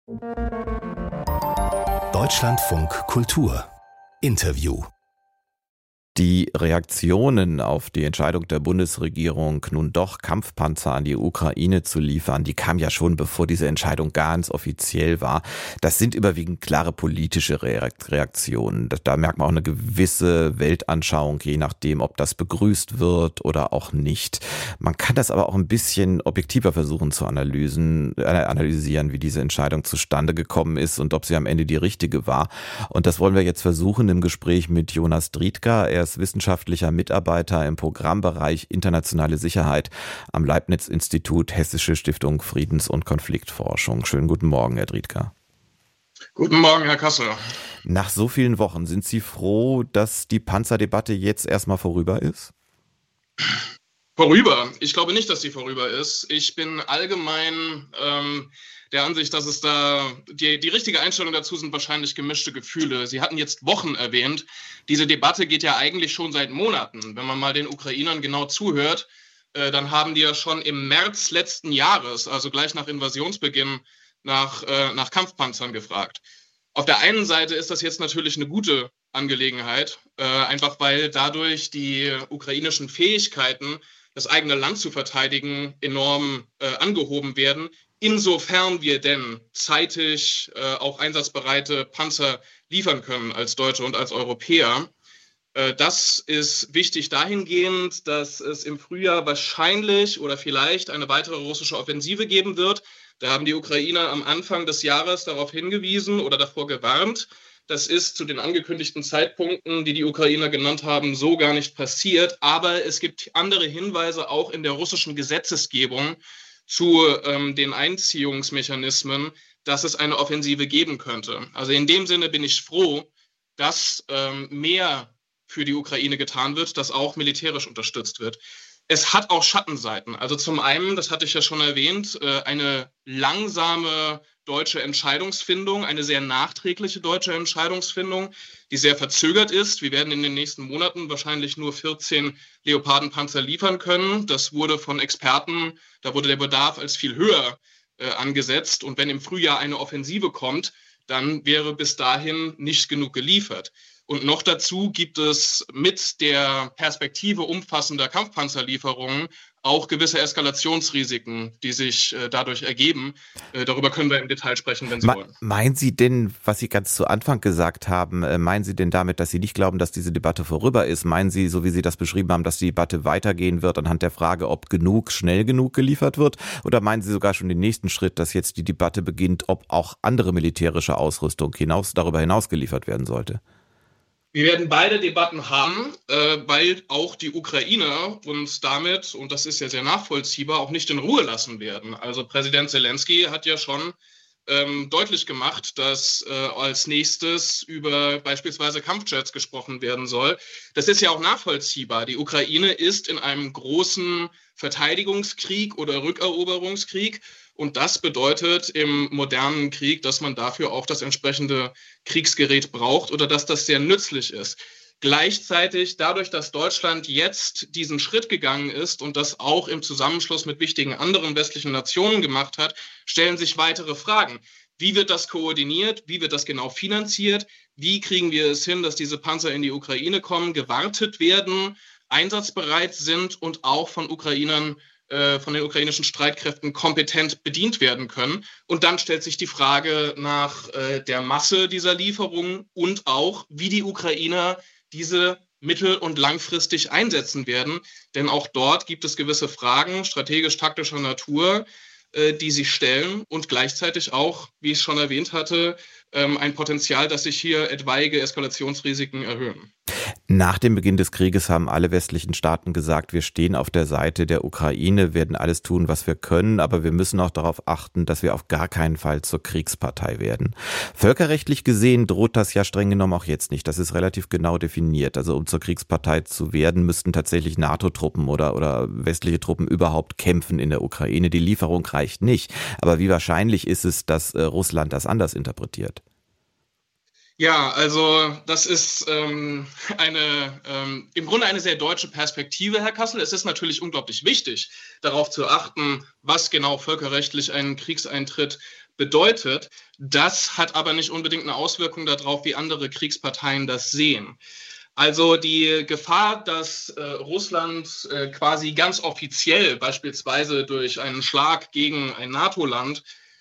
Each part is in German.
Deutschlandfunk Kultur Interview. Die Reaktionen auf die Entscheidung der Bundesregierung, nun doch Kampfpanzer an die Ukraine zu liefern, die kam ja schon, bevor diese Entscheidung ganz offiziell war. Das sind überwiegend klare politische Reaktionen. Da merkt man auch eine gewisse Weltanschauung, je nachdem, ob das begrüßt wird oder auch nicht. Man kann das aber auch ein bisschen objektiver versuchen zu analysieren, wie diese Entscheidung zustande gekommen ist und ob sie am Ende die richtige war. Und das wollen wir jetzt versuchen im Gespräch mit Jonas Driedger. Er ist wissenschaftlicher Mitarbeiter im Programmbereich Internationale Sicherheit am Leibniz-Institut Hessische Stiftung Friedens- und Konfliktforschung. Schönen guten Morgen, Herr Driedger. Guten Morgen, Herr Kassler. Nach so vielen Wochen, sind Sie froh, dass die Panzerdebatte jetzt erstmal vorüber ist? Vorüber? Ich glaube nicht, dass sie vorüber ist. Ich bin allgemein der Ansicht, dass es da die richtige Einstellung dazu sind wahrscheinlich gemischte Gefühle. Sie hatten jetzt Wochen erwähnt. Diese Debatte geht ja eigentlich schon seit Monaten. Wenn man mal den Ukrainern genau zuhört, dann haben die ja schon im März letzten Jahres, also gleich nach Invasionsbeginn, nach Kampfpanzern gefragt. Auf der einen Seite ist das jetzt natürlich eine gute Angelegenheit, einfach weil dadurch die ukrainischen Fähigkeiten, das eigene Land zu verteidigen, enorm angehoben werden. Insofern wir denn zeitig auch einsatzbereite Panzer liefern können als Deutsche und als Europäer. Das ist wichtig dahingehend, dass es im Frühjahr wahrscheinlich oder vielleicht eine weitere russische Offensive geben wird. Da haben die Ukrainer am Anfang des Jahres darauf hingewiesen oder davor gewarnt. Das ist zu den angekündigten Zeitpunkten, die die Ukrainer genannt haben, so gar nicht passiert. Aber es gibt andere Hinweise auch in der russischen Gesetzesgebung zu den Einziehungsmechanismen, dass es eine Offensive geben könnte. Also in dem Sinne bin ich froh, dass mehr für die Ukraine getan wird, dass auch militärisch unterstützt wird. Es hat auch Schattenseiten. Also zum einen, das hatte ich ja schon erwähnt, eine langsame deutsche Entscheidungsfindung, eine sehr nachträgliche deutsche Entscheidungsfindung, die sehr verzögert ist. Wir werden in den nächsten Monaten wahrscheinlich nur 14 Leopardenpanzer liefern können. Das wurde von Experten, da wurde der Bedarf als viel höher angesetzt. Und wenn im Frühjahr eine Offensive kommt, dann wäre bis dahin nicht genug geliefert. Und noch dazu gibt es mit der Perspektive umfassender Kampfpanzerlieferungen auch gewisse Eskalationsrisiken, die sich dadurch ergeben. Darüber können wir im Detail sprechen, wenn Sie wollen. Meinen Sie denn, was Sie ganz zu Anfang gesagt haben, meinen Sie denn damit, dass Sie nicht glauben, dass diese Debatte vorüber ist? Meinen Sie, so wie Sie das beschrieben haben, dass die Debatte weitergehen wird anhand der Frage, ob schnell genug geliefert wird? Oder meinen Sie sogar schon den nächsten Schritt, dass jetzt die Debatte beginnt, ob auch andere militärische Ausrüstung darüber hinaus geliefert werden sollte? Wir werden beide Debatten haben, weil auch die Ukrainer uns damit, und das ist ja sehr nachvollziehbar, auch nicht in Ruhe lassen werden. Also Präsident Zelensky hat ja schon deutlich gemacht, dass als nächstes über beispielsweise Kampfjets gesprochen werden soll. Das ist ja auch nachvollziehbar. Die Ukraine ist in einem großen Verteidigungskrieg oder Rückeroberungskrieg. Und das bedeutet im modernen Krieg, dass man dafür auch das entsprechende Kriegsgerät braucht oder dass das sehr nützlich ist. Gleichzeitig, dadurch, dass Deutschland jetzt diesen Schritt gegangen ist und das auch im Zusammenschluss mit wichtigen anderen westlichen Nationen gemacht hat, stellen sich weitere Fragen. Wie wird das koordiniert? Wie wird das genau finanziert? Wie kriegen wir es hin, dass diese Panzer in die Ukraine kommen, gewartet werden, einsatzbereit sind und auch von den ukrainischen Streitkräften kompetent bedient werden können. Und dann stellt sich die Frage nach der Masse dieser Lieferungen und auch, wie die Ukrainer diese mittel- und langfristig einsetzen werden. Denn auch dort gibt es gewisse Fragen strategisch-taktischer Natur, die sich stellen und gleichzeitig auch, wie ich schon erwähnt hatte, ein Potenzial, dass sich hier etwaige Eskalationsrisiken erhöhen. Nach dem Beginn des Krieges haben alle westlichen Staaten gesagt, wir stehen auf der Seite der Ukraine, werden alles tun, was wir können, aber wir müssen auch darauf achten, dass wir auf gar keinen Fall zur Kriegspartei werden. Völkerrechtlich gesehen droht das ja streng genommen auch jetzt nicht. Das ist relativ genau definiert. Also um zur Kriegspartei zu werden, müssten tatsächlich NATO-Truppen oder westliche Truppen überhaupt kämpfen in der Ukraine. Die Lieferung reicht nicht. Aber wie wahrscheinlich ist es, dass Russland das anders interpretiert? Ja, also das ist im Grunde eine sehr deutsche Perspektive, Herr Kassel. Es ist natürlich unglaublich wichtig, darauf zu achten, was genau völkerrechtlich einen Kriegseintritt bedeutet. Das hat aber nicht unbedingt eine Auswirkung darauf, wie andere Kriegsparteien das sehen. Also die Gefahr, dass Russland quasi ganz offiziell beispielsweise durch einen Schlag gegen ein NATO-Land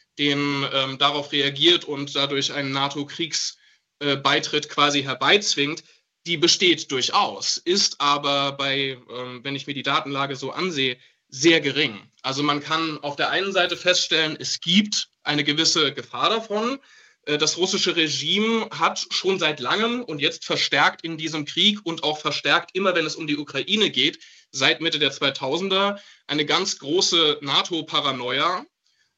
darauf reagiert und dadurch einen NATO-Kriegsbeitritt quasi herbeizwingt, die besteht durchaus, ist aber wenn ich mir die Datenlage so ansehe, sehr gering. Also man kann auf der einen Seite feststellen, es gibt eine gewisse Gefahr davon. Das russische Regime hat schon seit langem und jetzt verstärkt in diesem Krieg und auch verstärkt immer, wenn es um die Ukraine geht, seit Mitte der 2000er eine ganz große NATO-Paranoia.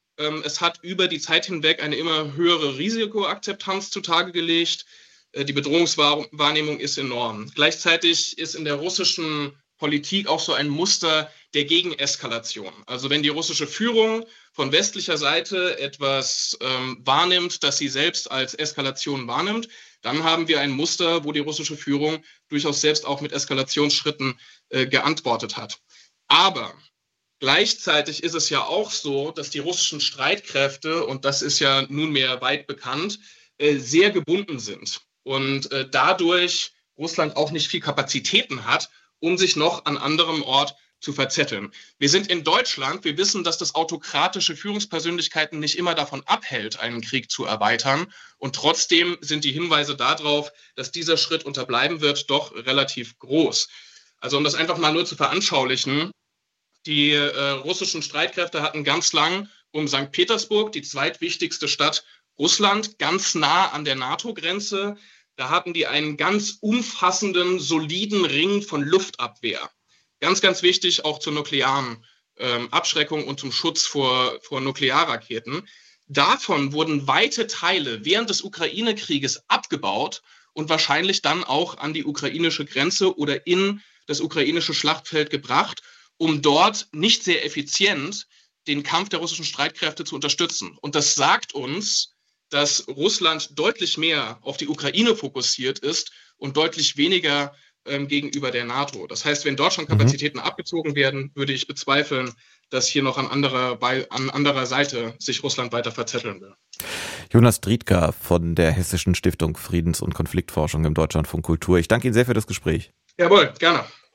Es hat über die Zeit hinweg eine immer höhere Risikoakzeptanz zutage gelegt. Die Bedrohungswahrnehmung ist enorm. Gleichzeitig ist in der russischen Politik auch so ein Muster der Gegeneskalation. Also wenn die russische Führung von westlicher Seite etwas wahrnimmt, das sie selbst als Eskalation wahrnimmt, dann haben wir ein Muster, wo die russische Führung durchaus selbst auch mit Eskalationsschritten geantwortet hat. Aber gleichzeitig ist es ja auch so, dass die russischen Streitkräfte, und das ist ja nunmehr weit bekannt, sehr gebunden sind. Und dadurch Russland auch nicht viel Kapazitäten hat, um sich noch an anderem Ort zu verzetteln. Wir sind in Deutschland, wir wissen, dass das autokratische Führungspersönlichkeiten nicht immer davon abhält, einen Krieg zu erweitern. Und trotzdem sind die Hinweise darauf, dass dieser Schritt unterbleiben wird, doch relativ groß. Also um das einfach mal nur zu veranschaulichen, die russischen Streitkräfte hatten ganz lang um St. Petersburg, die zweitwichtigste Stadt Russland, ganz nah an der NATO-Grenze. Da hatten die einen ganz umfassenden, soliden Ring von Luftabwehr. Ganz, ganz wichtig auch zur nuklearen Abschreckung und zum Schutz vor Nuklearraketen. Davon wurden weite Teile während des Ukraine-Krieges abgebaut und wahrscheinlich dann auch an die ukrainische Grenze oder in das ukrainische Schlachtfeld gebracht, um dort nicht sehr effizient den Kampf der russischen Streitkräfte zu unterstützen. Und das sagt uns, dass Russland deutlich mehr auf die Ukraine fokussiert ist und deutlich weniger gegenüber der NATO. Das heißt, wenn dort schon Kapazitäten abgezogen werden, würde ich bezweifeln, dass hier noch an anderer Seite sich Russland weiter verzetteln will. Jonas Driedger von der Hessischen Stiftung Friedens- und Konfliktforschung im Deutschlandfunk Kultur. Ich danke Ihnen sehr für das Gespräch. Jawohl, gerne.